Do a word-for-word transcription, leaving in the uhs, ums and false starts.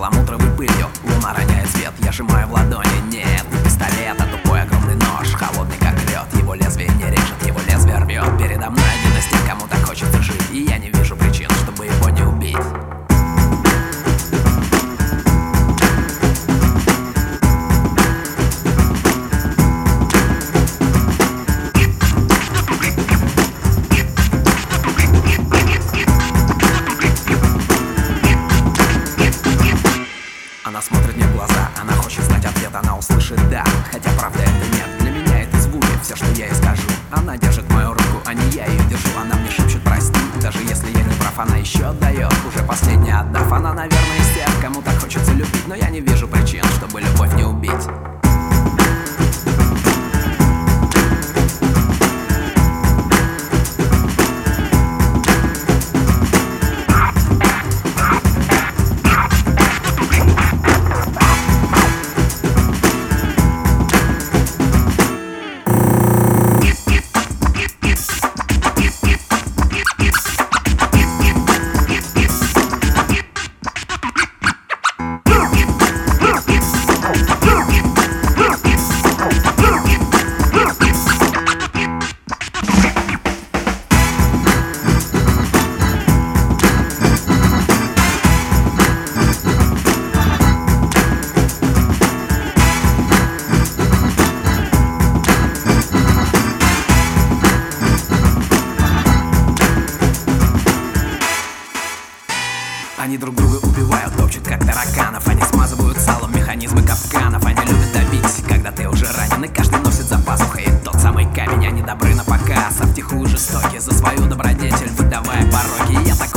перламутровой пылью. Луна роняет свет, я сжимаю в ладони. Нет, не пистолет, а тупой огромный нож, холодный как лед. Его лезвие не режет, его лезвие рвет. Передо мной один из тех, кому так хочется жить, и я не вижу причин, чтобы его не убить. Она смотрит мне в глаза, она хочет знать ответ, она услышит «да», хотя правда это нет. Для меня это звуки, все, что я ей скажу. Она держит мою руку, а не я ее держу. Она мне шепчет «прости», даже если я не прав, она еще отдает. Уже последняя отдав, она, наверное, из тех, кому так хочется любить. Но я не вижу причин, чтобы любовь не убить. Они друг друга убивают, топчут как тараканов. Они смазывают салом механизмы капканов. Они любят добить, когда ты уже ранен, и каждый носит за пазухой тот самый камень. Они добры на показ, а втихую жестоки за свою добродетель, выдавая пороки. И я так